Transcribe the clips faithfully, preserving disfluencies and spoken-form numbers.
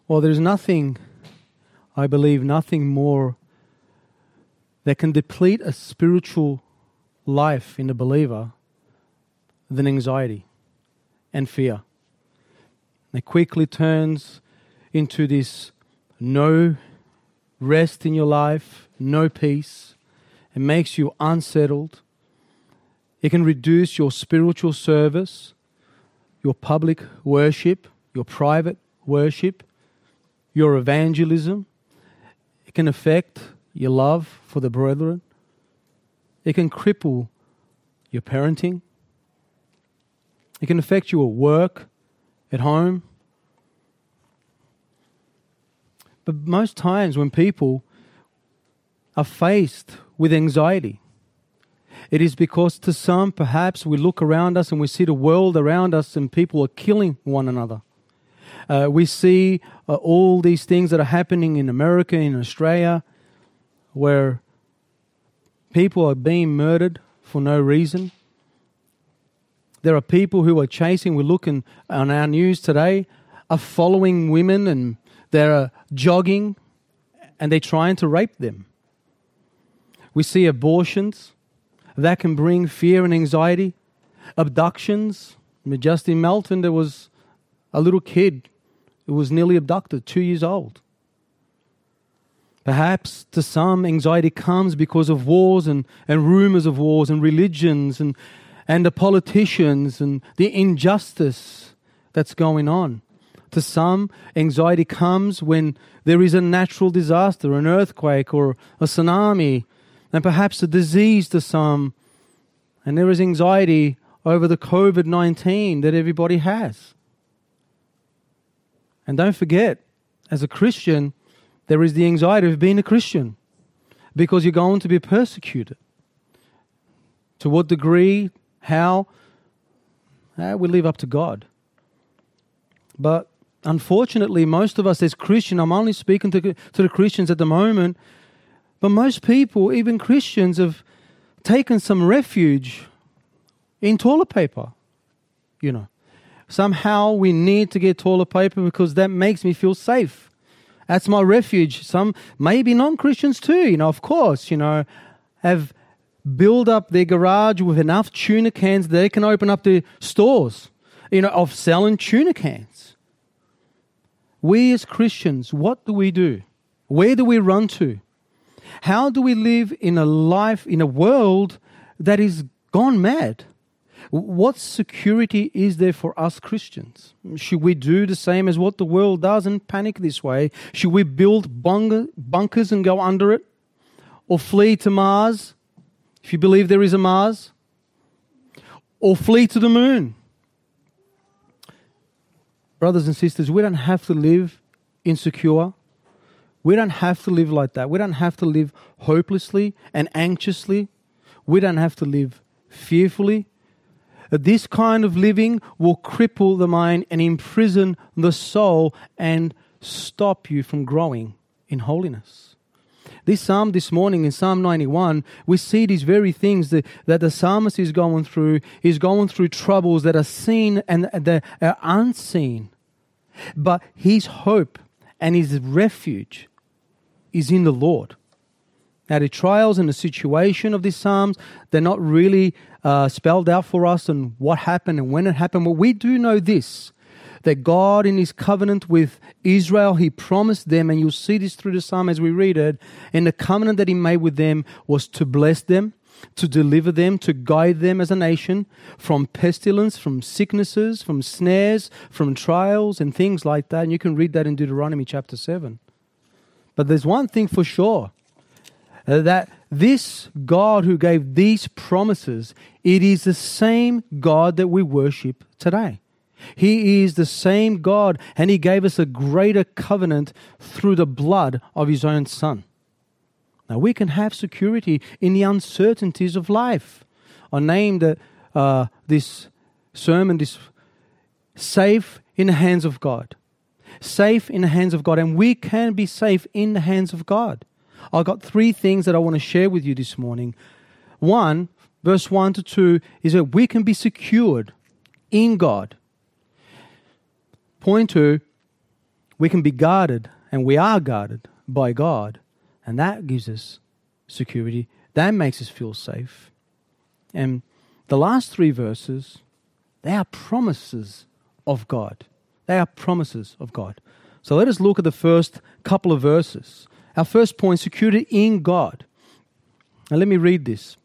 Well, there's nothing, I believe, nothing more that can deplete a spiritual life in the believer than anxiety and fear. It quickly turns into this no rest in your life, no peace. It makes you unsettled. It can reduce your spiritual service, your public worship, your private worship, your evangelism. It can affect your love for the brethren. It can cripple your parenting. It can affect your work at home. But most times when people are faced with anxiety, it is because to some, perhaps, we look around us and we see the world around us and people are killing one another. Uh, we see uh, all these things that are happening in America, in Australia, where people are being murdered for no reason. There are people who are chasing, we're looking on our news today, are following women and they're jogging and they're trying to rape them. We see abortions that can bring fear and anxiety. Abductions. Just in Melton, there was a little kid who was nearly abducted, two years old. Perhaps to some, anxiety comes because of wars and, and rumors of wars and religions and, and the politicians and the injustice that's going on. To some, anxiety comes when there is a natural disaster, an earthquake or a tsunami, and perhaps a disease to some. And there is anxiety over the covid nineteen that everybody has. And don't forget, as a Christian, there is the anxiety of being a Christian because you're going to be persecuted. To what degree, how, uh, we leave up to God. But unfortunately, most of us as Christians, I'm only speaking to, to the Christians at the moment, but most people, even Christians, have taken some refuge in toilet paper, you know. Somehow we need to get toilet paper because that makes me feel safe. That's my refuge. Some, maybe non-Christians too, you know, of course, you know, have built up their garage with enough tuna cans that they can open up their stores, you know, of selling tuna cans. We as Christians, what do we do? Where do we run to? How do we live in a life, in a world that is gone mad? What security is there for us Christians? Should we do the same as what the world does and panic this way? Should we build bunker, bunkers and go under it? Or flee to Mars, if you believe there is a Mars? Or flee to the moon? Brothers and sisters, we don't have to live insecure. We don't have to live like that. We don't have to live hopelessly and anxiously. We don't have to live fearfully. This kind of living will cripple the mind and imprison the soul and stop you from growing in holiness. This psalm this morning in Psalm ninety-one, we see these very things that, that the psalmist is going through. He's going through troubles that are seen and that are unseen. But his hope and his refuge is in the Lord. Now, the trials and the situation of these psalms, they're not really uh, spelled out for us and what happened and when it happened. But we do know this, that God in his covenant with Israel, he promised them, and you'll see this through the psalm as we read it, and the covenant that he made with them was to bless them, to deliver them, to guide them as a nation from pestilence, from sicknesses, from snares, from trials and things like that. And you can read that in Deuteronomy chapter seven. But there's one thing for sure, that this God who gave these promises, it is the same God that we worship today. He is the same God, and he gave us a greater covenant through the blood of his own Son. Now, we can have security in the uncertainties of life. I named uh, uh, this sermon, this safe in the hands of God. Safe in the hands of God, and we can be safe in the hands of God. I've got three things that I want to share with you this morning. One, verse one to two, is that we can be secured in God. Point two, we can be guarded, and we are guarded by God, and that gives us security. That makes us feel safe. And the last three verses, they are promises of God. They are promises of God. So let us look at the first couple of verses. Our first point, security in God. Now let me read this.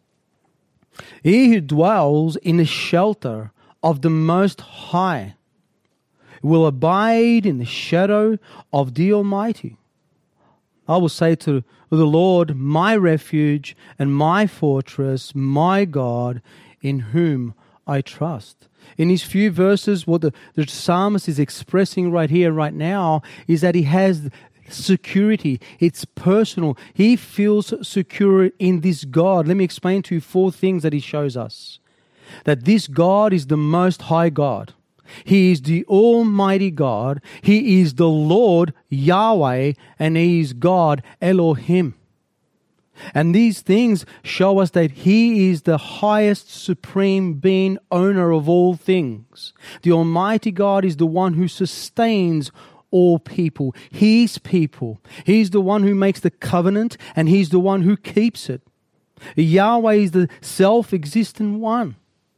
He who dwells in the shelter of the Most High will abide in the shadow of the Almighty. I will say to the Lord, my refuge and my fortress, my God, in whom I trust. In these few verses, what the, the psalmist is expressing right here, right now, is that he has security. It's personal. He feels secure in this God. Let me explain to you four things that he shows us. That this God is the Most High God. He is the Almighty God. He is the Lord Yahweh, and He is God Elohim. And these things show us that He is the highest supreme being, owner of all things. The Almighty God is the one who sustains all people, His people. He's the one who makes the covenant, and He's the one who keeps it. Yahweh is the self-existent one.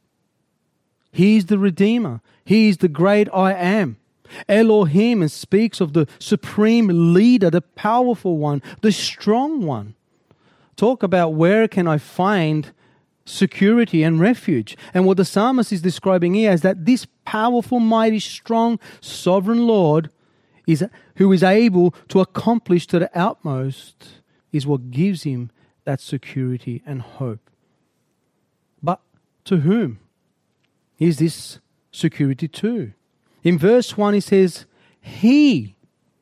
He's the Redeemer. He is the great I am. Elohim speaks of the supreme leader, the powerful one, the strong one. Talk about where can I find security and refuge. And what the psalmist is describing here is that this powerful, mighty, strong, sovereign Lord is who is able to accomplish to the utmost is what gives him that security and hope. But to whom is this security to? In verse one, he says, He,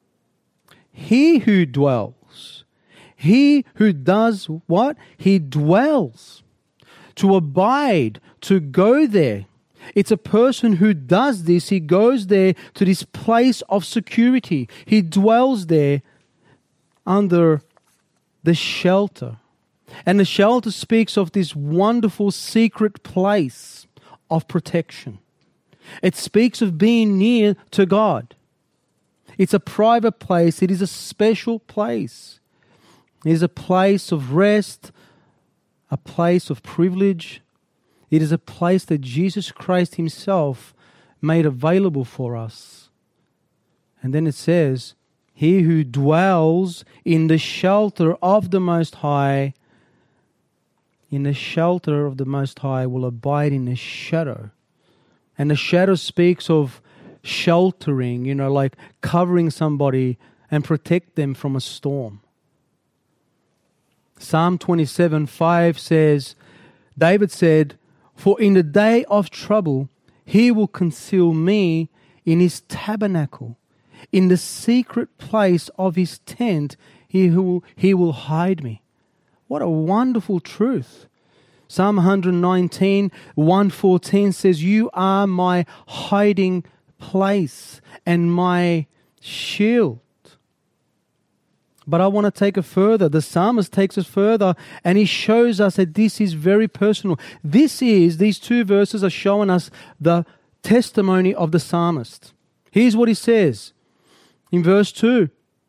He who dwells, He who does what? He dwells. To abide, to go there. It's a person who does this. He goes there to this place of security. He dwells there under the shelter. And the shelter speaks of this wonderful secret place of protection. It speaks of being near to God. It's a private place. It is a special place. It is a place of rest, a place of privilege. It is a place that Jesus Christ Himself made available for us. And then it says, He who dwells in the shelter of the Most High, in the shelter of the Most High will abide in the shadow. And the shadow speaks of sheltering, you know, like covering somebody and protect them from a storm. Psalm twenty-seven five says, David said, For in the day of trouble, He will conceal me in His tabernacle. In the secret place of His tent, He will, he will hide me. What a wonderful truth. Psalm one nineteen, one fourteen says, You are my hiding place and my shield. But I want to take it further. The psalmist takes us further and he shows us that this is very personal. This is, these two verses are showing us the testimony of the psalmist. Here's what he says in verse two.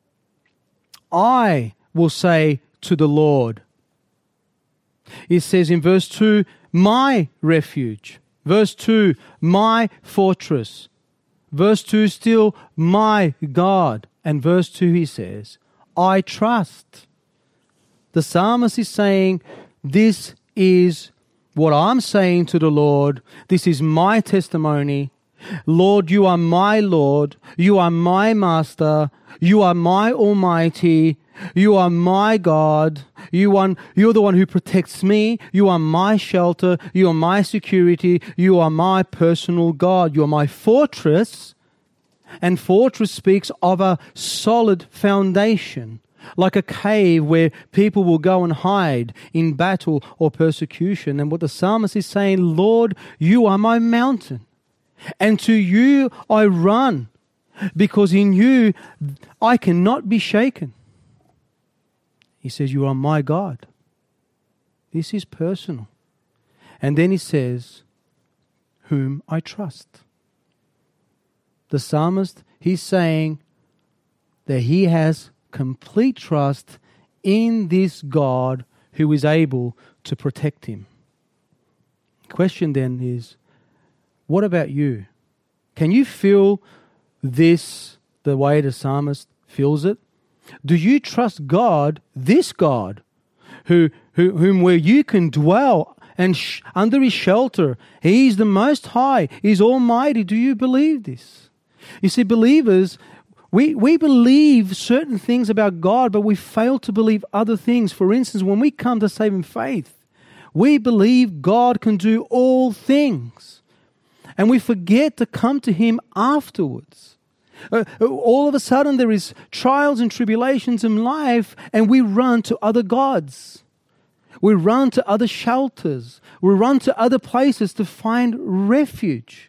I will say to the Lord. It says in verse two, my refuge. Verse two, my fortress. Verse two, still my God. And verse two, he says, I trust. The psalmist is saying, this is what I'm saying to the Lord. This is my testimony. Lord, you are my Lord. You are my Master. You are my Almighty. You are my God. You are, you're the one who protects me. You are my shelter. You are my security. You are my personal God. You are my fortress. And fortress speaks of a solid foundation, like a cave where people will go and hide in battle or persecution. And what the psalmist is saying, Lord, you are my mountain. And to you I run, because in you I cannot be shaken. He says, you are my God. This is personal. And then he says, whom I trust. The psalmist, he's saying, that he has complete trust in this God who is able to protect him. Question then is, what about you? Can you feel this the way the psalmist feels it? Do you trust God, this God, who, who whom where you can dwell and sh- under his shelter? He is the Most High, he is Almighty. Do you believe this? You see, believers, we, we believe certain things about God, but we fail to believe other things. For instance, when we come to saving faith, we believe God can do all things. And we forget to come to him afterwards. Uh, all of a sudden there is trials and tribulations in life, and we run to other gods. We run to other shelters. We run to other places to find refuge.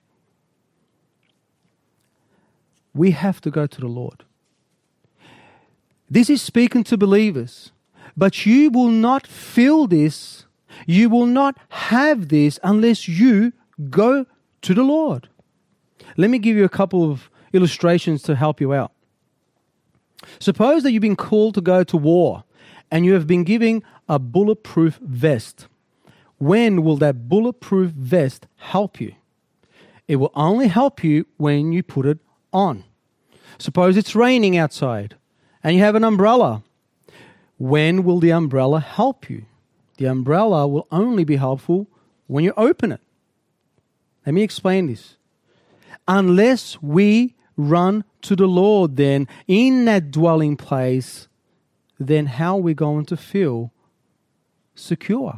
We have to go to the Lord. This is speaking to believers. But you will not feel this, you will not have this unless you go to the Lord. Let me give you a couple of illustrations to help you out. Suppose that you've been called to go to war and you have been given a bulletproof vest. When will that bulletproof vest help you? It will only help you when you put it on. Suppose it's raining outside and you have an umbrella. When will the umbrella help you? The umbrella will only be helpful when you open it. Let me explain this. Unless we run to the Lord then in that dwelling place, then how are we going to feel secure?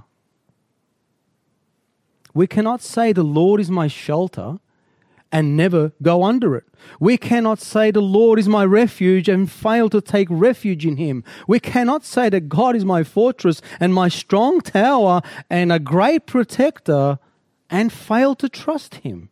We cannot say the Lord is my shelter and never go under it. We cannot say the Lord is my refuge and fail to take refuge in him. We cannot say that God is my fortress and my strong tower and a great protector and fail to trust him.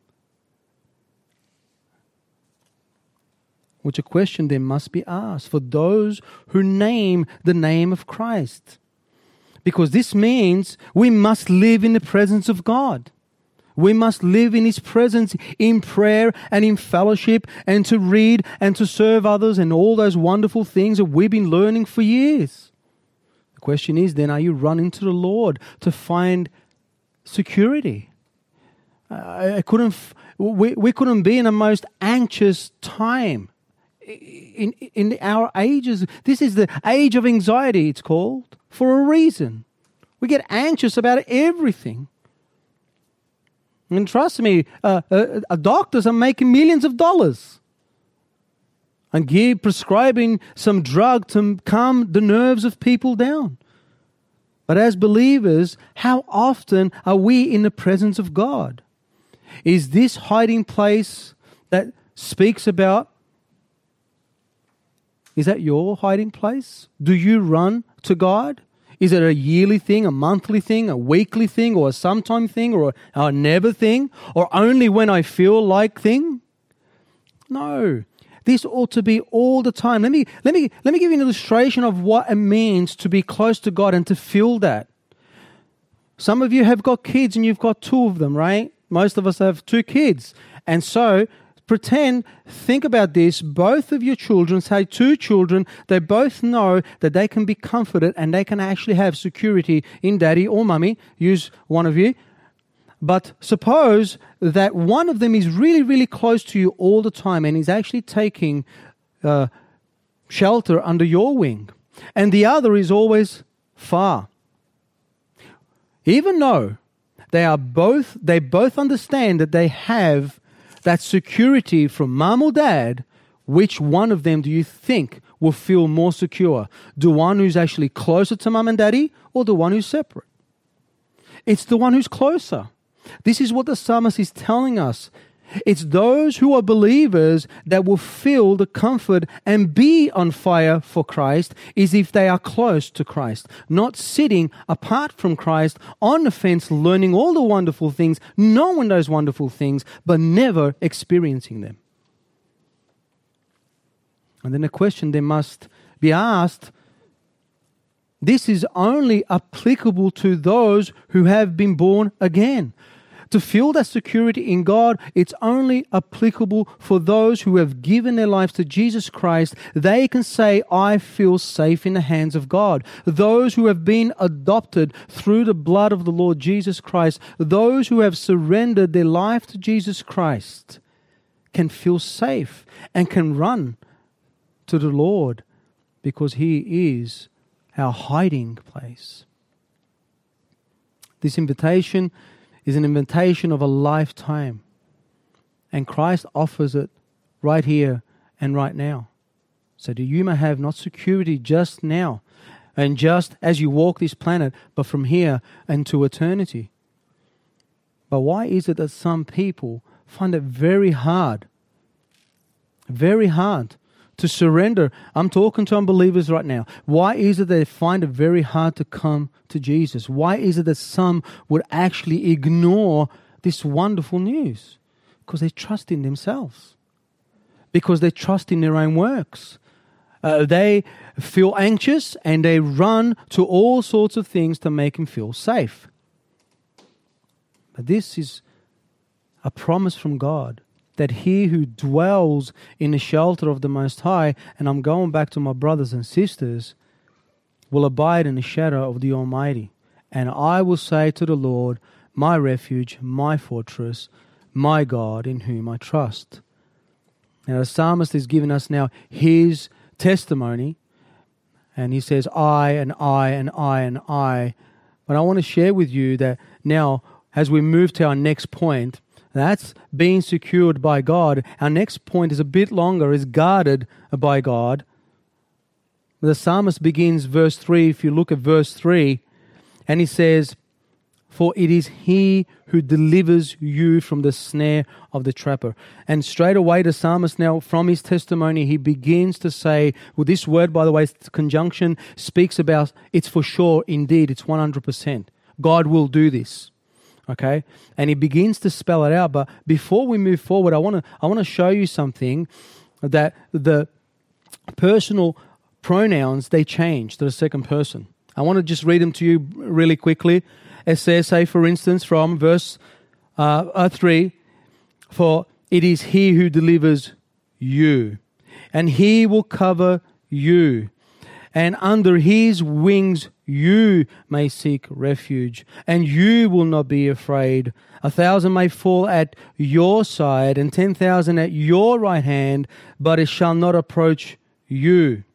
Which a question then must be asked for those who name the name of Christ. Because this means we must live in the presence of God. We must live in his presence in prayer and in fellowship and to read and to serve others and all those wonderful things that we've been learning for years. The question is then, are you running to the Lord to find security? I, I couldn't, f- we, we couldn't be in a most anxious time in, in our ages. This is the age of anxiety, it's called, for a reason. We get anxious about everything. And trust me, uh, uh, uh, doctors are making millions of dollars and give prescribing some drug to calm the nerves of people down. But as believers, how often are we in the presence of God? Is this hiding place that speaks about, is that your hiding place? Do you run to God? Is it a yearly thing, a monthly thing, a weekly thing, or a sometime thing, or a, a never thing, or only when I feel like thing? No. This ought to be all the time. Let me, let me, let me give you an illustration of what it means to be close to God and to feel that. Some of you have got kids and you've got two of them, right? Most of us have two kids. And so pretend, think about this, both of your children, say two children, they both know that they can be comforted and they can actually have security in daddy or mummy. Use one of you. But suppose that one of them is really, really close to you all the time and is actually taking uh, shelter under your wing. And the other is always far. Even though they are both, they both understand that they have that security from mom or dad, which one of them do you think will feel more secure? The one who's actually closer to mom and daddy or the one who's separate? It's the one who's closer. This is what the psalmist is telling us. It's those who are believers that will feel the comfort and be on fire for Christ is if they are close to Christ, not sitting apart from Christ on the fence, learning all the wonderful things, knowing those wonderful things, but never experiencing them. And then a question then must be asked, this is only applicable to those who have been born again. To feel that security in God, it's only applicable for those who have given their lives to Jesus Christ. They can say, I feel safe in the hands of God. Those who have been adopted through the blood of the Lord Jesus Christ, those who have surrendered their life to Jesus Christ, can feel safe and can run to the Lord because He is our hiding place. This invitation is an invitation of a lifetime. And Christ offers it right here and right now. So that you may have not security just now and just as you walk this planet, but from here into eternity. But why is it that some people find it very hard, very hard to surrender? I'm talking to unbelievers right now. Why is it they find it very hard to come to Jesus? Why is it that some would actually ignore this wonderful news? Because they trust in themselves. Because they trust in their own works. Uh, they feel anxious and they run to all sorts of things to make them feel safe. But this is a promise from God, that he who dwells in the shelter of the Most High, and I'm going back to my brothers and sisters, will abide in the shadow of the Almighty. And I will say to the Lord, my refuge, my fortress, my God in whom I trust. Now the psalmist is giving us now his testimony, and he says, I and I and I and I. But I want to share with you that now, as we move to our next point, that's being secured by God. Our next point is a bit longer, is guarded by God. The psalmist begins verse three, if you look at verse three, and he says, for it is he who delivers you from the snare of the trapper. And straight away the psalmist now, from his testimony, he begins to say, well, this word, by the way, conjunction, speaks about, it's for sure, indeed, it's one hundred percent. God will do this. Okay, and he begins to spell it out. But before we move forward, I want to I want to show you something, that the personal pronouns, they change to the second person. I want to just read them to you really quickly. It says, say for instance, from verse uh, uh, three, for it is he who delivers you, and he will cover you, and under his wings you may seek refuge, and you will not be afraid. A thousand may fall at your side, and ten thousand at your right hand, but it shall not approach you.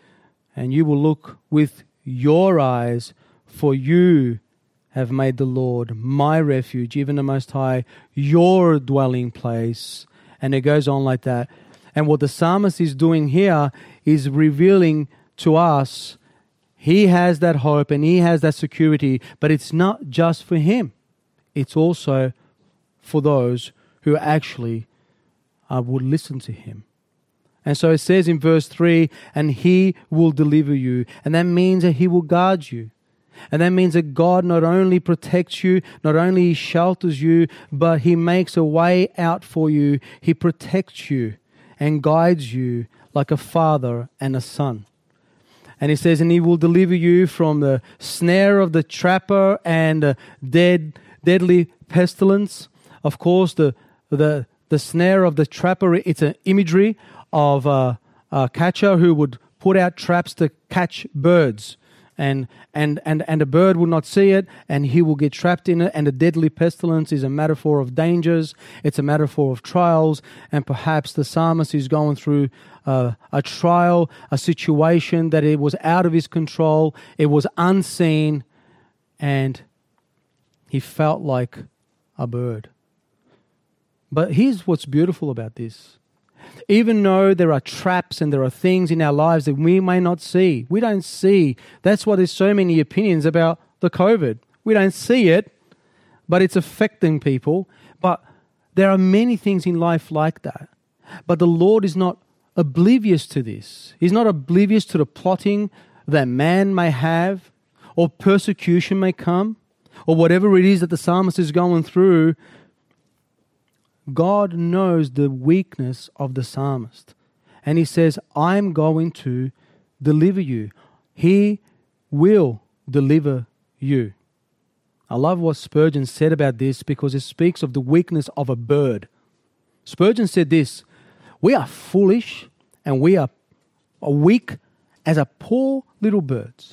And you will look with your eyes, for you have made the Lord my refuge, even the Most High, your dwelling place. And it goes on like that. And what the psalmist is doing here is revealing to us, he has that hope and he has that security, but it's not just for him. It's also for those who actually uh, would listen to him. And so it says in verse three, and he will deliver you. And that means that he will guard you. And that means that God not only protects you, not only shelters you, but he makes a way out for you. He protects you and guides you like a father and a son. And he says, and he will deliver you from the snare of the trapper and the dead, deadly pestilence. Of course, the the the snare of the trapper, it's an imagery of a, a catcher who would put out traps to catch birds. And, and, and, and a bird will not see it, and he will get trapped in it. And the deadly pestilence is a metaphor of dangers. It's a metaphor of trials. And perhaps the psalmist is going through uh, a trial, a situation that it was out of his control. It was unseen, and he felt like a bird. But here's what's beautiful about this. Even though there are traps and there are things in our lives that we may not see, we don't see. That's why there's so many opinions about the COVID. We don't see it, but it's affecting people. But there are many things in life like that. But the Lord is not oblivious to this. He's not oblivious to the plotting that man may have, or persecution may come, or whatever it is that the psalmist is going through. God knows the weakness of the psalmist. And he says, I'm going to deliver you. He will deliver you. I love what Spurgeon said about this because it speaks of the weakness of a bird. Spurgeon said this, we are foolish and we are weak as a poor little birds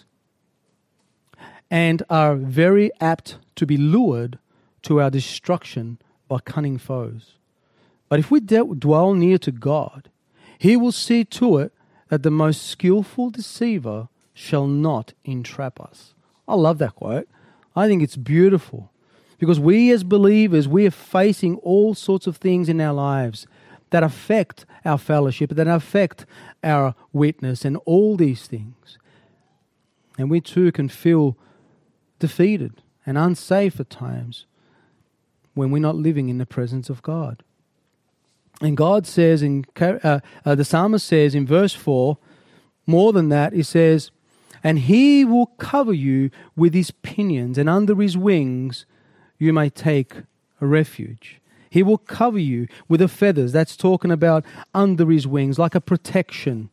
and are very apt to be lured to our destruction by cunning foes. But if we dwell near to God, He will see to it that the most skillful deceiver shall not entrap us. I love that quote. I think it's beautiful because we as believers, we are facing all sorts of things in our lives that affect our fellowship, that affect our witness and all these things. And we too can feel defeated and unsafe at times when we're not living in the presence of God. And God says, in uh, uh, the psalmist says in verse four, more than that, he says, and He will cover you with His pinions, and under His wings you may take a refuge. He will cover you with the feathers. That's talking about under His wings, like a protection.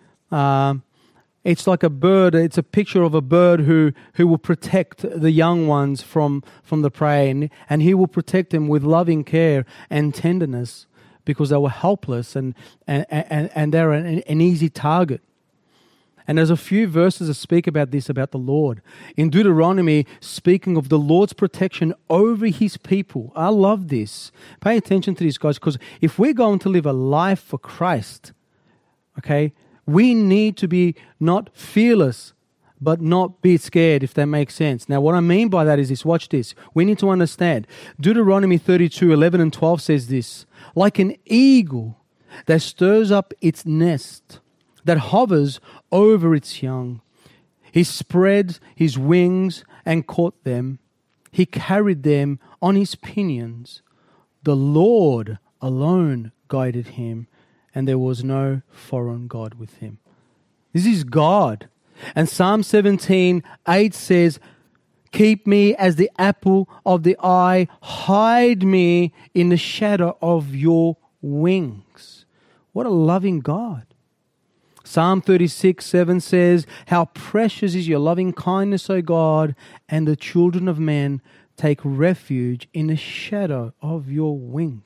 Um, it's like a bird. It's a picture of a bird who, who will protect the young ones from, from the prey, and, and He will protect them with loving care and tenderness because they were helpless and, and, and, and they're an, an easy target. And there's a few verses that speak about this, about the Lord. In Deuteronomy, speaking of the Lord's protection over His people. I love this. Pay attention to this, guys, because if we're going to live a life for Christ, okay, we need to be not fearless, but not be scared, if that makes sense. Now, what I mean by that is this. Watch this. We need to understand. Deuteronomy thirty-two, eleven and twelve says this. Like an eagle that stirs up its nest, that hovers over its young. He spread His wings and caught them. He carried them on His pinions. The Lord alone guided him, and there was no foreign God with him. This is God. And Psalm seventeen, eight says, keep me as the apple of the eye. Hide me in the shadow of your wings. What a loving God. Psalm thirty-six, seven says, how precious is your loving kindness, O God, and the children of men take refuge in the shadow of your wing.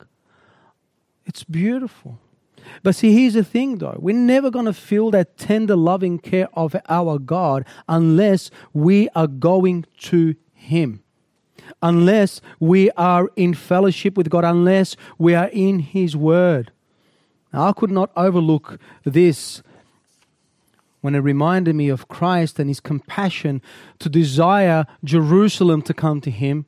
It's beautiful. But see, here's the thing though. We're never going to feel that tender loving care of our God unless we are going to Him. Unless we are in fellowship with God. Unless we are in His Word. Now, I could not overlook this when it reminded me of Christ and His compassion to desire Jerusalem to come to Him.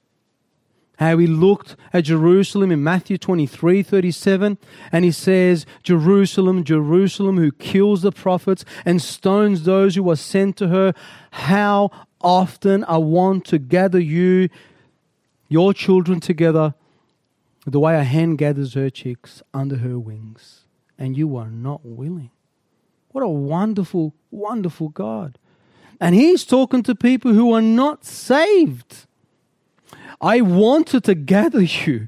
How He looked at Jerusalem in Matthew twenty-three, thirty-seven, and He says, Jerusalem, Jerusalem, who kills the prophets and stones those who are sent to her, how often I want to gather you, your children together, the way a hen gathers her chicks under her wings, and you are not willing. What a wonderful, wonderful God. And He's talking to people who are not saved. I wanted to gather you.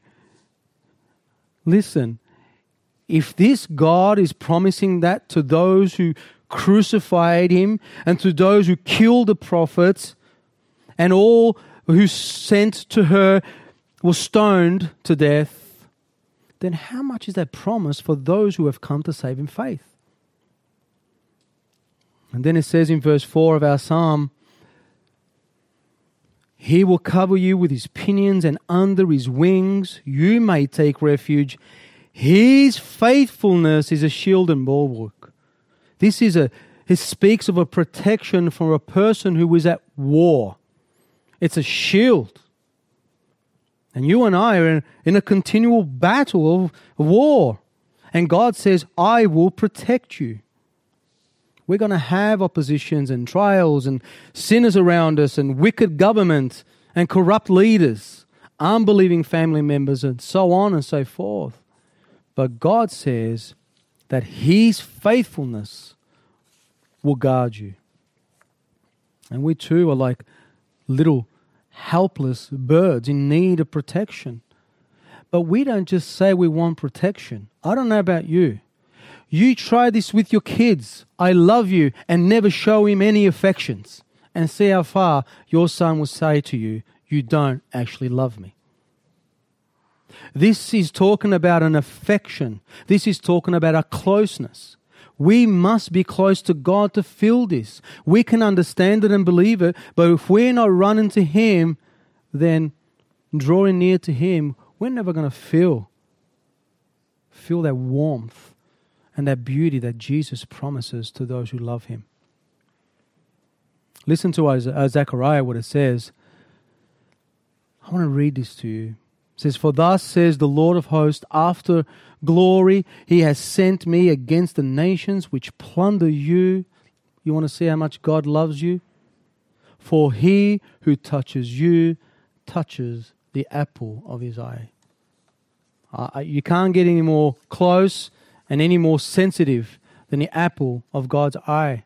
Listen, if this God is promising that to those who crucified Him and to those who killed the prophets and all who sent to her were stoned to death, then how much is that promise for those who have come to saving faith? And then it says in verse four of our psalm, He will cover you with His pinions, and under His wings you may take refuge. His faithfulness is a shield and bulwark. This is a, it speaks of a protection from a person who is at war. It's a shield. And you and I are in, in a continual battle of war. And God says, I will protect you. We're going to have oppositions and trials and sinners around us and wicked government and corrupt leaders, unbelieving family members and so on and so forth. But God says that His faithfulness will guard you. And we too are like little helpless birds in need of protection. But we don't just say we want protection. I don't know about you. You try this with your kids. I love you, and never show him any affections. And see how far your son will say to you, you don't actually love me. This is talking about an affection. This is talking about a closeness. We must be close to God to feel this. We can understand it and believe it, but if we're not running to Him, then drawing near to Him, we're never going to feel, feel that warmth and that beauty that Jesus promises to those who love Him. Listen to Isaiah, Zechariah, what it says. I want to read this to you. It says, "For thus says the Lord of hosts, after glory He has sent me against the nations which plunder you." You want to see how much God loves you? "For He who touches you touches the apple of His eye." Uh, you can't get any more close and any more sensitive than the apple of God's eye.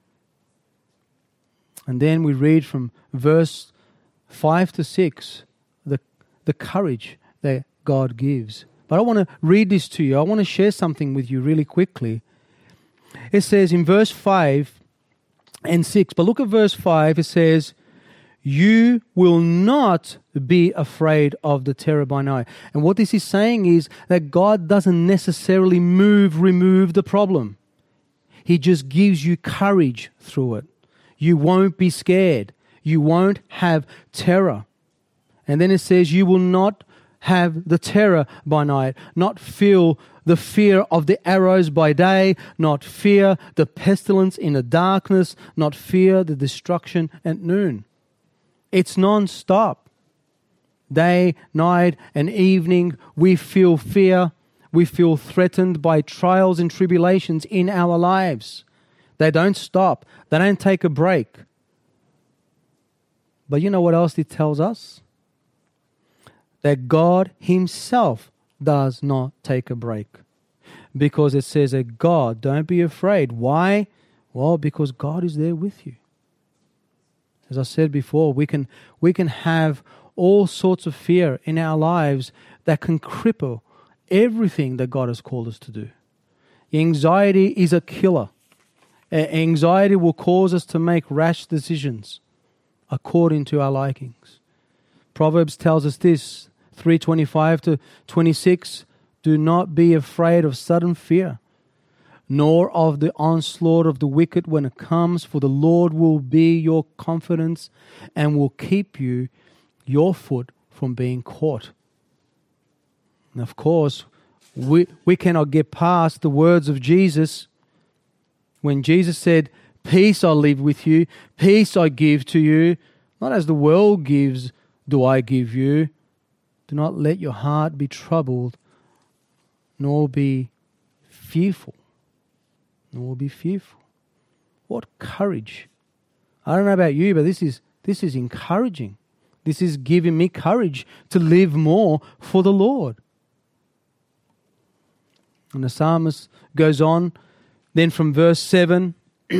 And then we read from verse five to six, the, the courage that God gives. But I want to read this to you. I want to share something with you really quickly. It says in verse five and six, but look at verse five, it says, "You will not be afraid of the terror by night." And what this is saying is that God doesn't necessarily move, remove the problem. He just gives you courage through it. You won't be scared. You won't have terror. And then it says, "You will not have the terror by night, not feel the fear of the arrows by day, not fear the pestilence in the darkness, not fear the destruction at noon." It's non-stop. Day, night, and evening, we feel fear. We feel threatened by trials and tribulations in our lives. They don't stop. They don't take a break. But you know what else it tells us? That God Himself does not take a break. Because it says that God, don't be afraid. Why? Well, because God is there with you. As I said before, we can we can have all sorts of fear in our lives that can cripple everything that God has called us to do. Anxiety is a killer. Anxiety will cause us to make rash decisions according to our likings. Proverbs tells us this, three twenty-five to twenty-six, "Do not be afraid of sudden fear, nor of the onslaught of the wicked when it comes, for the Lord will be your confidence and will keep you, your foot, from being caught." And of course, we, we cannot get past the words of Jesus when Jesus said, "Peace I leave with you, peace I give to you, not as the world gives do I give you. Do not let your heart be troubled, nor be fearful." Nor be fearful. What courage. I don't know about you, but this is this is encouraging. This is giving me courage to live more for the Lord. And the psalmist goes on, then from verse seven,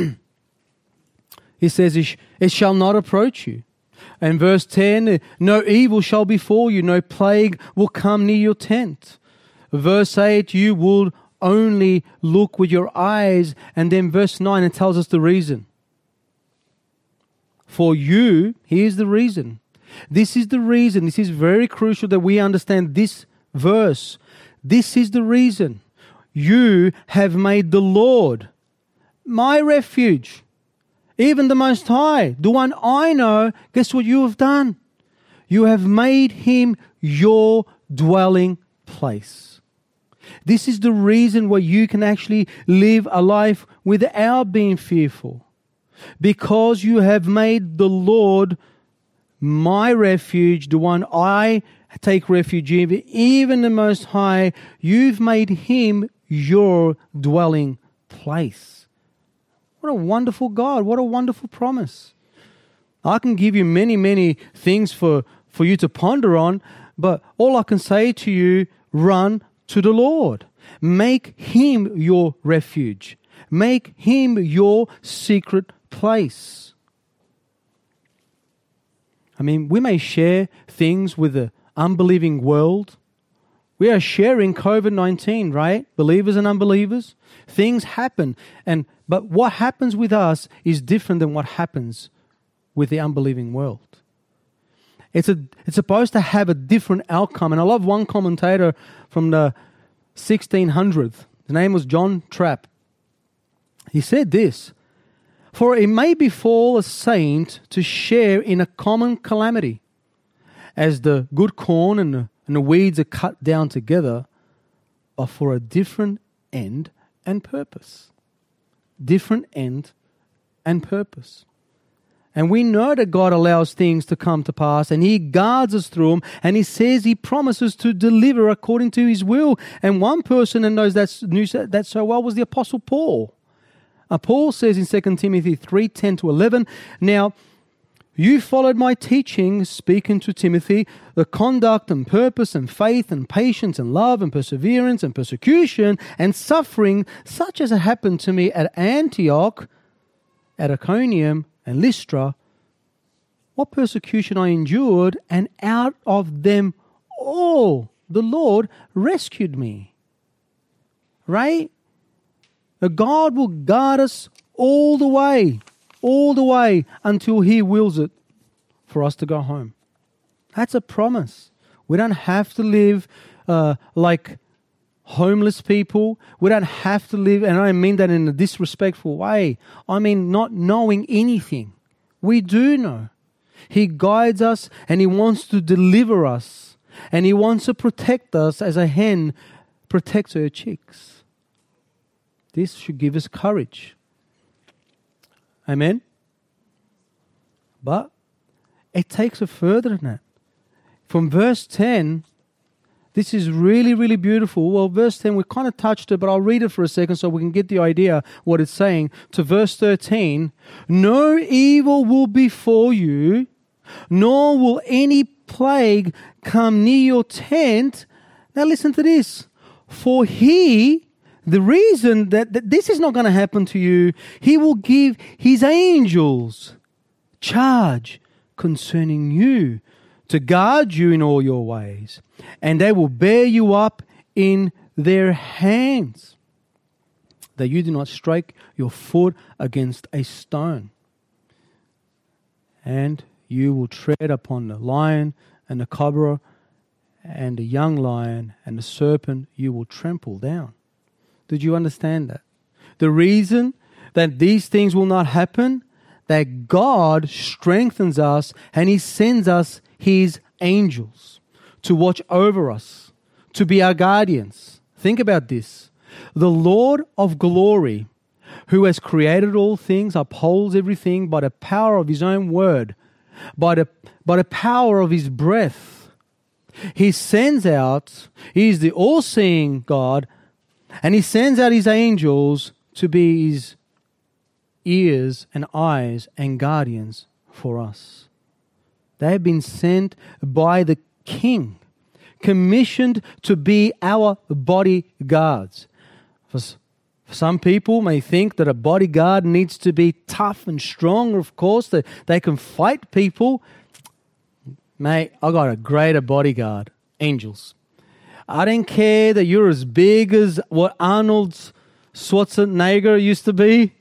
he says, "It shall not approach you." And verse ten, "No evil shall befall you, no plague will come near your tent." Verse eight, "You will only look with your eyes." And then verse nine, it tells us the reason. For you, here's the reason. This is the reason. This is very crucial that we understand this verse. This is the reason. You have made the Lord my refuge, even the Most High, the one I know. Guess what you have done? You have made Him your dwelling place. This is the reason why you can actually live a life without being fearful. Because you have made the Lord my refuge, the one I take refuge in, even the Most High, you've made Him your dwelling place. What a wonderful God. What a wonderful promise. I can give you many, many things for, for you to ponder on, but all I can say to you, run to the Lord. Make Him your refuge. Make Him your secret place. I mean, we may share things with the unbelieving world. We are sharing covid nineteen, right? Believers and unbelievers. Things happen. and But what happens with us is different than what happens with the unbelieving world. It's a it's supposed to have a different outcome. And I love one commentator from the sixteen hundreds. His name was John Trapp. He said this, "For it may befall a saint to share in a common calamity, as the good corn and the, and the weeds are cut down together, but for a different end and purpose." Different end and purpose. And we know that God allows things to come to pass and He guards us through them, and He says He promises to deliver according to His will. And one person that knows that, knew that so well was the Apostle Paul. Uh, Paul says in Second Timothy three, ten to eleven, "Now, you followed my teaching," speaking to Timothy, "the conduct and purpose and faith and patience and love and perseverance and persecution and suffering, such as happened to me at Antioch, at Iconium and Lystra, what persecution I endured, and out of them all the Lord rescued me." Right? God will guard us all the way, all the way until He wills it for us to go home. That's a promise. We don't have to live uh, like homeless people. We don't have to live, and I don't mean that in a disrespectful way. I mean not knowing anything. We do know. He guides us and He wants to deliver us. And He wants to protect us as a hen protects her chicks. This should give us courage. Amen? But it takes it further than that. From verse ten, this is really, really beautiful. Well, verse ten, we kind of touched it, but I'll read it for a second so we can get the idea what it's saying. To verse thirteen, "No evil will befall you, nor will any plague come near your tent." Now listen to this. "For He," the reason that, that this is not going to happen to you, "He will give His angels charge concerning you, to guard you in all your ways, and they will bear you up in their hands, that you do not strike your foot against a stone. And you will tread upon the lion and the cobra and the young lion and the serpent you will trample down." Did you understand that? The reason that these things will not happen, that God strengthens us and He sends us His angels to watch over us, to be our guardians. Think about this. The Lord of glory, who has created all things, upholds everything by the power of His own word, by the, by the power of His breath. He sends out, He is the all-seeing God, and He sends out His angels to be His ears and eyes and guardians for us. They have been sent by the King, commissioned to be our bodyguards. For some people may think that a bodyguard needs to be tough and strong. Of course, that they can fight people. Mate, I got a greater bodyguard, angels. I don't care that you're as big as what Arnold Schwarzenegger used to be.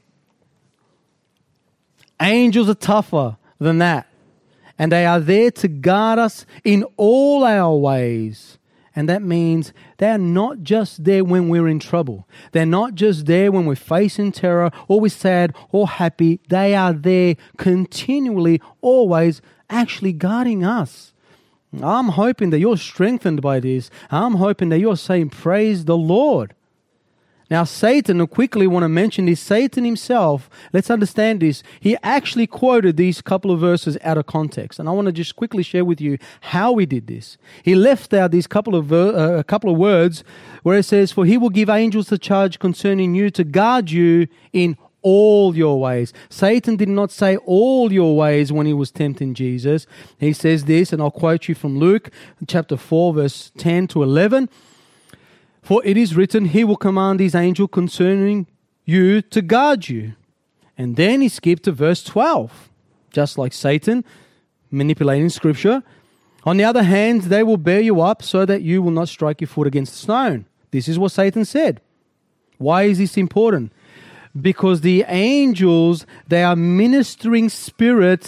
Angels are tougher than that. And they are there to guard us in all our ways. And that means they are not just there when we're in trouble. They're not just there when we're facing terror or we're sad or happy. They are there continually, always actually guarding us. I'm hoping that you're strengthened by this. I'm hoping that you're saying, praise the Lord. Now, Satan, I quickly want to mention this. Satan himself, let's understand this. He actually quoted these couple of verses out of context. And I want to just quickly share with you how he did this. He left out these couple of ver- uh, a couple of words where it says, "For He will give angels the charge concerning you to guard you in all your ways." Satan did not say all your ways when he was tempting Jesus. He says this, and I'll quote you from Luke chapter four, verse ten to eleven. "For it is written, He will command His angel concerning you to guard you." And then he skipped to verse twelve. Just like Satan manipulating scripture. "On the other hand, they will bear you up so that you will not strike your foot against a stone." This is what Satan said. Why is this important? Because the angels, they are ministering spirits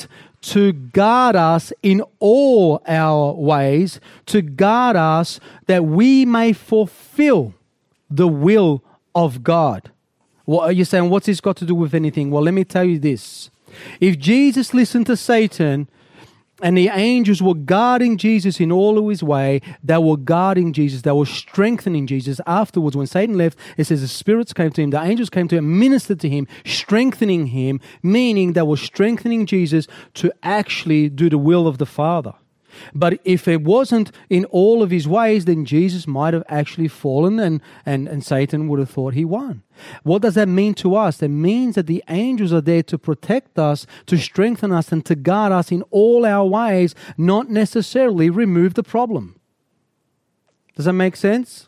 to guard us in all our ways, to guard us that we may fulfill the will of God. Well, are you saying, what's this got to do with anything? Well, let me tell you this. If Jesus listened to Satan and the angels were guarding Jesus in all of his way, they were guarding Jesus, they were strengthening Jesus. Afterwards, when Satan left, it says the spirits came to him, the angels came to him, ministered to him, strengthening him, meaning they were strengthening Jesus to actually do the will of the Father. But if it wasn't in all of his ways, then Jesus might have actually fallen and, and, and Satan would have thought he won. What does that mean to us? That means that the angels are there to protect us, to strengthen us, and to guard us in all our ways, not necessarily remove the problem. Does that make sense?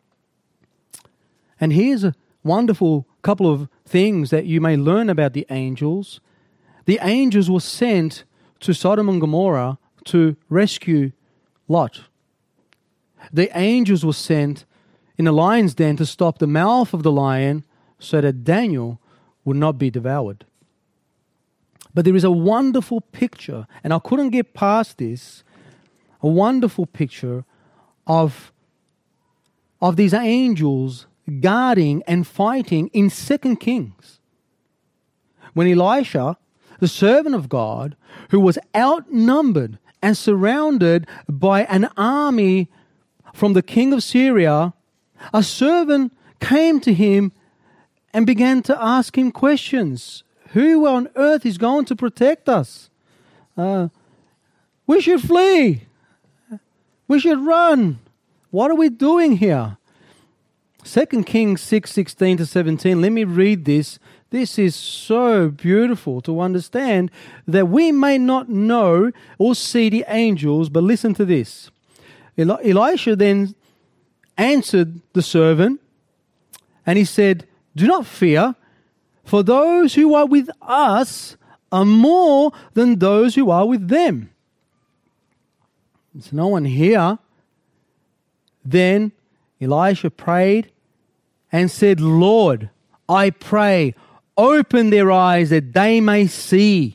And here's a wonderful couple of things that you may learn about the angels. The angels were sent to Sodom and Gomorrah to rescue Lot. The angels were sent in the lion's den to stop the mouth of the lion so that Daniel would not be devoured. But there is a wonderful picture, and I couldn't get past this, a wonderful picture of, of these angels guarding and fighting in Second Kings. When Elisha, the servant of God, who was outnumbered and surrounded by an army from the king of Syria, a servant came to him and began to ask him questions. Who on earth is going to protect us? Uh, we should flee. We should run. What are we doing here? Second Kings six, sixteen to seventeen. Let me read this. This is so beautiful to understand that we may not know or see the angels, but listen to this. Eli- Elisha then answered the servant and he said, "Do not fear, for those who are with us are more than those who are with them." There's no one here. Then Elisha prayed and said, "Lord, I pray, open their eyes that they may see."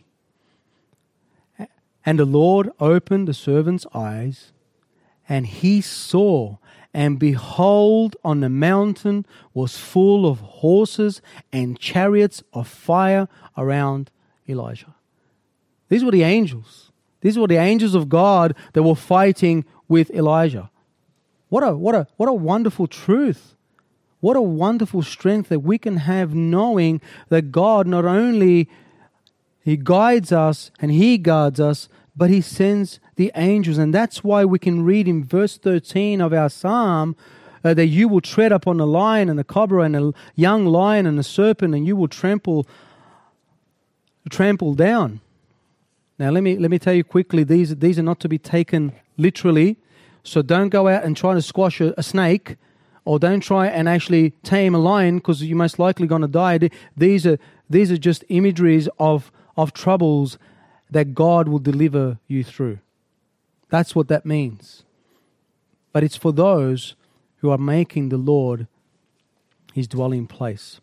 And the Lord opened the servant's eyes, and he saw, and behold, on the mountain was full of horses and chariots of fire around Elijah. These were the angels. These were the angels of God that were fighting with Elijah. What a what a what a wonderful truth. What a wonderful strength that we can have, knowing that God not only He guides us and He guards us, but He sends the angels. And that's why we can read in verse thirteen of our psalm uh, that you will tread upon the lion and the cobra and the young lion and the serpent, and you will trample trample down. Now let me let me tell you quickly, these these are not to be taken literally. So don't go out and try to squash a, a snake, or don't try and actually tame a lion, because you're most likely going to die. These are these are just imageries of, of troubles that God will deliver you through. That's what that means. But it's for those who are making the Lord His dwelling place.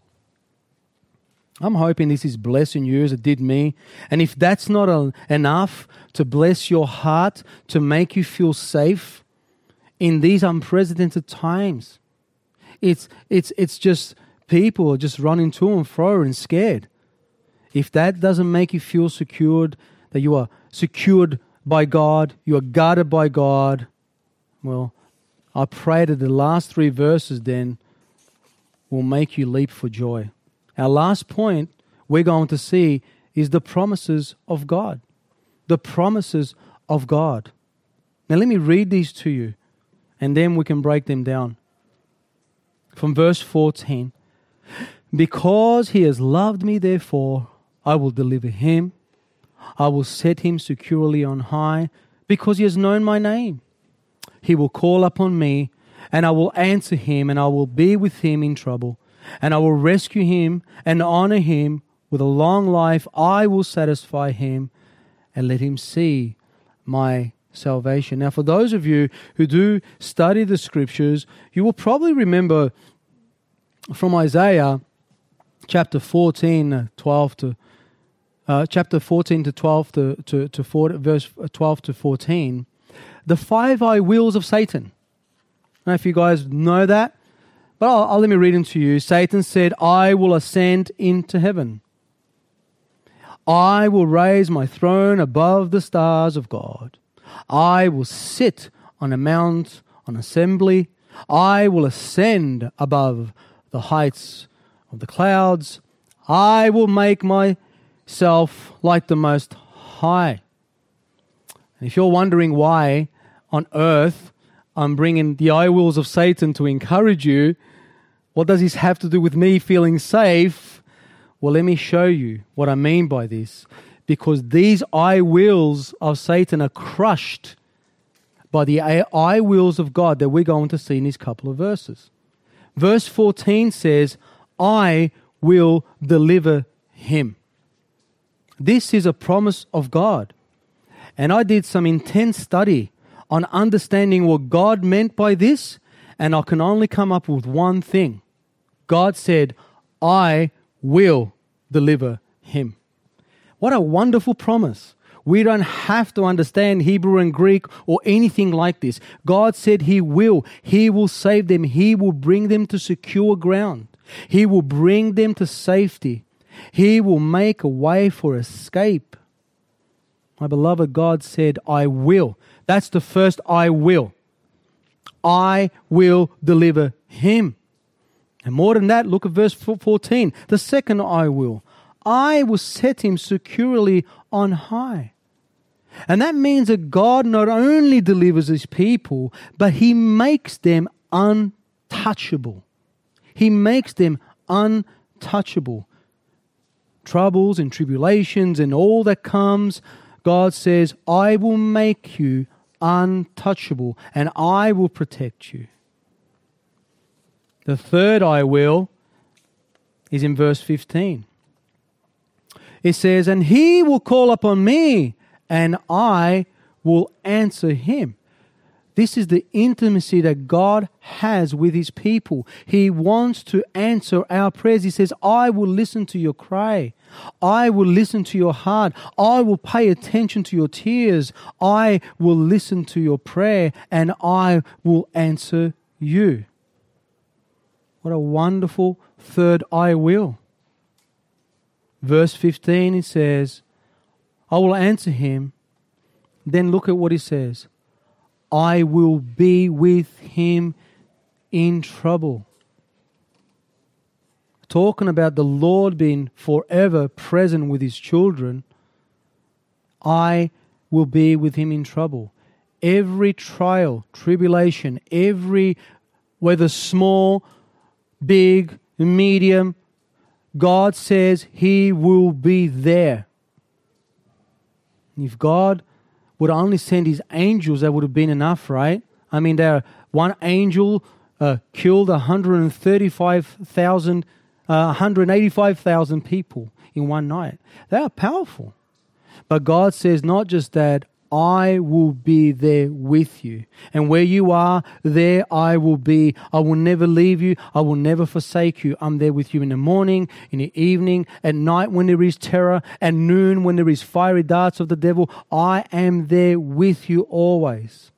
I'm hoping this is blessing you as it did me. And if that's not a, enough to bless your heart, to make you feel safe in these unprecedented times, It's it's it's just people are just running to and fro and scared. If that doesn't make you feel secured, that you are secured by God, you are guarded by God, well, I pray that the last three verses then will make you leap for joy. Our last point we're going to see is the promises of God. The promises of God. Now let me read these to you, and then we can break them down. From verse fourteen, "Because he has loved me, therefore, I will deliver him. I will set him securely on high, because he has known my name. He will call upon me, and I will answer him, and I will be with him in trouble. And I will rescue him and honor him. With a long life I will satisfy him and let him see my salvation." Now, for those of you who do study the scriptures, you will probably remember from Isaiah chapter fourteen, twelve to uh, chapter fourteen to twelve to, to, to four, verse twelve to fourteen, the five I wills of Satan. I don't know if you guys know that, but I'll, I'll let me read them to you. Satan said, I will ascend into heaven. I will raise my throne above the stars of God. I will sit on a mount, on assembly. I will ascend above the heights of the clouds. I will make myself like the Most High. And if you're wondering why on earth I'm bringing the I wills of Satan to encourage you, what does this have to do with me feeling safe? Well, let me show you what I mean by this. Because these I wills of Satan are crushed by the I wills of God that we're going to see in these couple of verses. Verse fourteen says, I will deliver him. This is a promise of God. And I did some intense study on understanding what God meant by this, and I can only come up with one thing. God said, I will deliver him. What a wonderful promise. We don't have to understand Hebrew and Greek or anything like this. God said he will. He will save them. He will bring them to secure ground. He will bring them to safety. He will make a way for escape. My beloved, God said, I will. That's the first I will. I will deliver him. And more than that, look at verse fourteen. The second I will. I will set him securely on high. And that means that God not only delivers his people, but he makes them untouchable. He makes them untouchable. Troubles and tribulations and all that comes, God says, I will make you untouchable and I will protect you. The third I will is in verse fifteen. It says, and he will call upon me and I will answer him. This is the intimacy that God has with his people. He wants to answer our prayers. He says, I will listen to your cry. I will listen to your heart. I will pay attention to your tears. I will listen to your prayer and I will answer you. What a wonderful third I will. Verse fifteen, it says, I will answer him. Then look at what he says. I will be with him in trouble. Talking about the Lord being forever present with his children, I will be with him in trouble. Every trial, tribulation, every, whether small, big, medium, God says he will be there. If God would only send his angels, that would have been enough, right? I mean, there one angel uh, killed one hundred thirty-five thousand, uh, one hundred eighty-five thousand people in one night. They are powerful. But God says not just that, I will be there with you. And where you are, there I will be. I will never leave you. I will never forsake you. I'm there with you in the morning, in the evening, at night when there is terror, at noon when there is fiery darts of the devil. I am there with you always.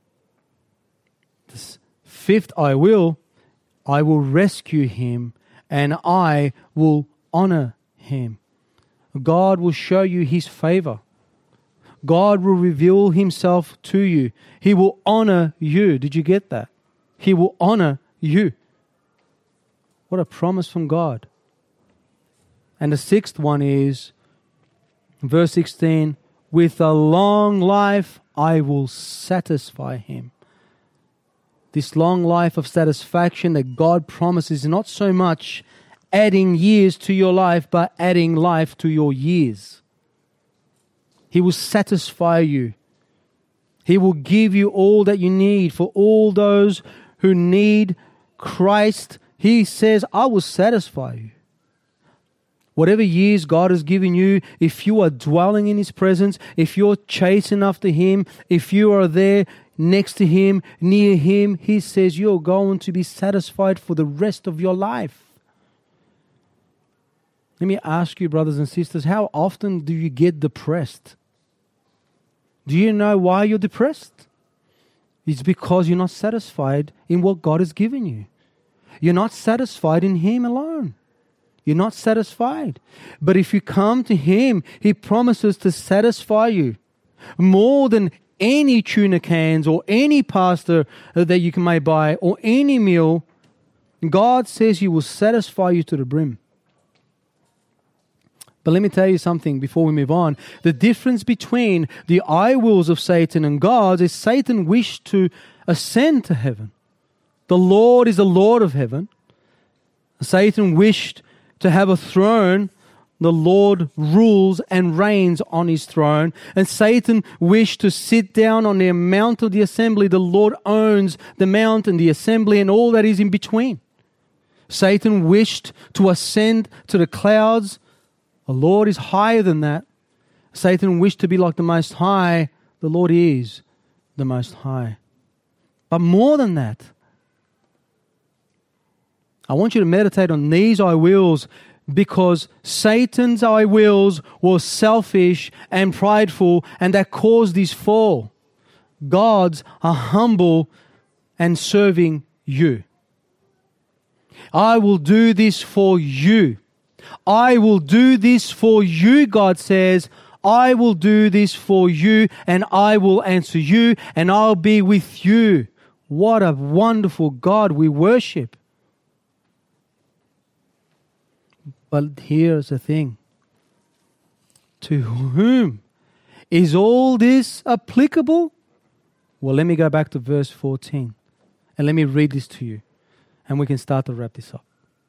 This fifth I will, I will rescue him and I will honor him. God will show you his favor. God will reveal himself to you. He will honor you. Did you get that? He will honor you. What a promise from God. And the sixth one is, verse sixteen, with a long life I will satisfy him. This long life of satisfaction that God promises is not so much adding years to your life, but adding life to your years. He will satisfy you. He will give you all that you need. For all those who need Christ, he says, I will satisfy you. Whatever years God has given you, if you are dwelling in his presence, if you're chasing after him, if you are there next to him, near him, he says you're going to be satisfied for the rest of your life. Let me ask you, brothers and sisters, how often do you get depressed? Do you know why you're depressed? It's because you're not satisfied in what God has given you. You're not satisfied in Him alone. You're not satisfied. But if you come to Him, He promises to satisfy you more than any tuna cans or any pasta that you can may buy or any meal. God says He will satisfy you to the brim. But let me tell you something before we move on. The difference between the I wills of Satan and God's is Satan wished to ascend to heaven. The Lord is the Lord of heaven. Satan wished to have a throne. The Lord rules and reigns on His throne. And Satan wished to sit down on the mount of the assembly. The Lord owns the mount and the assembly and all that is in between. Satan wished to ascend to the clouds. The Lord is higher than that. Satan wished to be like the Most High. The Lord is the Most High. But more than that, I want you to meditate on these I wills, because Satan's I wills were selfish and prideful, and that caused this fall. God's are humble and serving you. I will do this for you. I will do this for you, God says. I will do this for you, and I will answer you, and I'll be with you. What a wonderful God we worship. But here's the thing. To whom is all this applicable? Well, let me go back to verse fourteen, and let me read this to you, and we can start to wrap this up.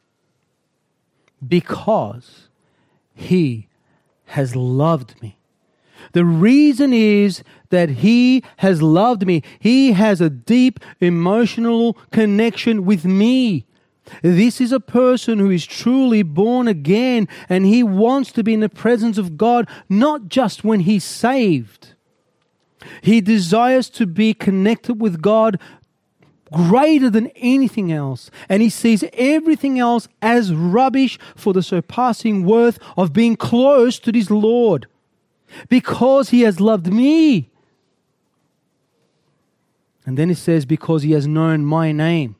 Because He has loved me. The reason is that He has loved me. He has a deep emotional connection with me. This is a person who is truly born again, and he wants to be in the presence of God, not just when he's saved. He desires to be connected with God greater than anything else. And he sees everything else as rubbish for the surpassing worth of being close to this Lord. Because He has loved me. And then it says, because He has known my name.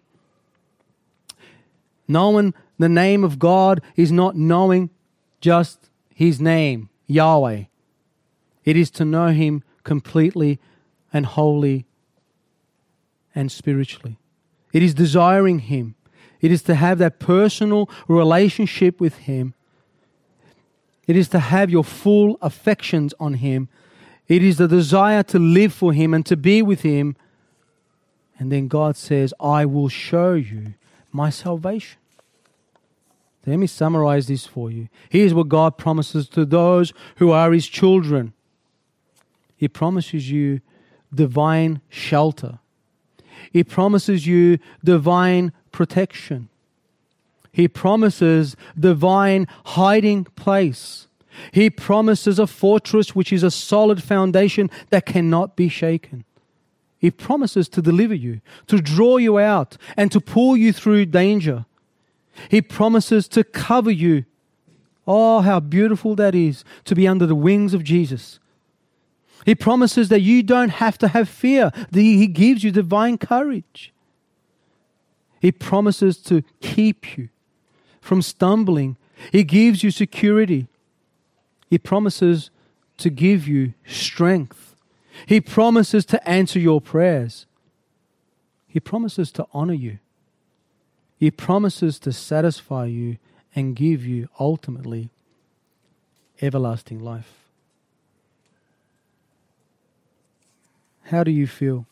Knowing the name of God is not knowing just His name, Yahweh. It is to know Him completely and wholly and spiritually. It is desiring Him. It is to have that personal relationship with Him. It is to have your full affections on Him. It is the desire to live for Him and to be with Him. And then God says, I will show you my salvation. Let me summarize this for you. Here's what God promises to those who are His children. He promises you divine shelter. He promises you divine protection. He promises divine hiding place. He promises a fortress which is a solid foundation that cannot be shaken. He promises to deliver you, to draw you out, and to pull you through danger. He promises to cover you. Oh, how beautiful that is, to be under the wings of Jesus. He promises that you don't have to have fear. He gives you divine courage. He promises to keep you from stumbling. He gives you security. He promises to give you strength. He promises to answer your prayers. He promises to honor you. He promises to satisfy you and give you ultimately everlasting life. How do you feel?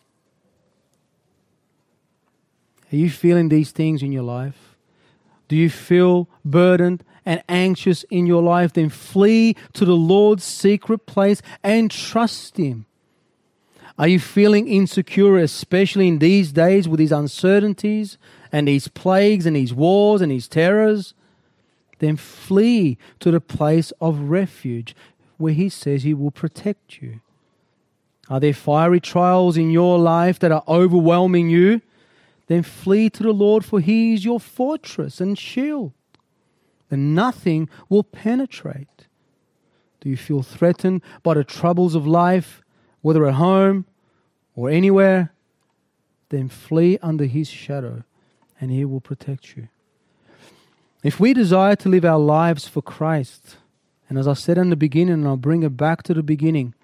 Are you feeling these things in your life? Do you feel burdened and anxious in your life? Then flee to the Lord's secret place and trust Him. Are you feeling insecure, especially in these days with these uncertainties and these plagues and these wars and these terrors? Then flee to the place of refuge where He says He will protect you. Are there fiery trials in your life that are overwhelming you? Then flee to the Lord, for He is your fortress and shield. then nothing will penetrate. Do you feel threatened by the troubles of life, whether at home or anywhere? Then flee under His shadow and He will protect you. If we desire to live our lives for Christ, and as I said in the beginning, and I'll bring it back to the beginning,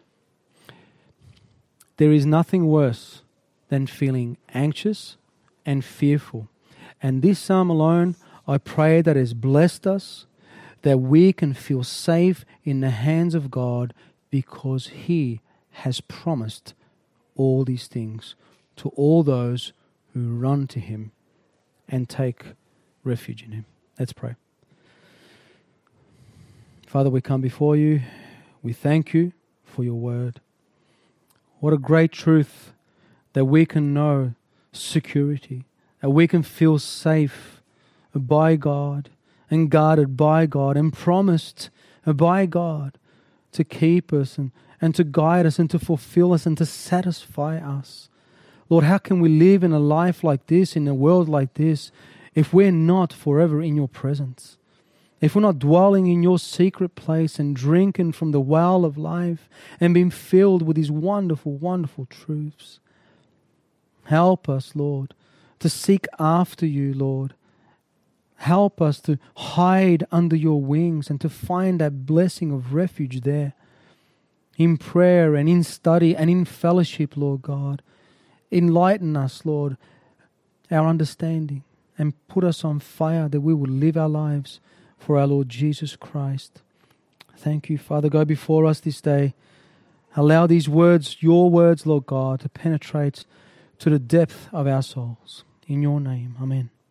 there is nothing worse than feeling anxious and fearful. And this psalm alone, I pray that has blessed us, that we can feel safe in the hands of God because He has promised all these things to all those who run to Him and take refuge in Him. Let's pray. Father, we come before You. We thank You for Your word. What a great truth that we can know security, that we can feel safe by God and guarded by God and promised by God to keep us and, and to guide us and to fulfill us and to satisfy us. Lord, how can we live in a life like this, in a world like this, if we're not forever in Your presence? If we're not dwelling in Your secret place and drinking from the well of life and being filled with these wonderful, wonderful truths. Help us, Lord, to seek after You, Lord. Help us to hide under Your wings and to find that blessing of refuge there. In prayer and in study and in fellowship, Lord God. Enlighten us, Lord, our understanding, and put us on fire that we will live our lives for our Lord Jesus Christ. Thank You, Father. Go before us this day. Allow these words, Your words, Lord God, to penetrate to the depth of our souls. In Your name, amen.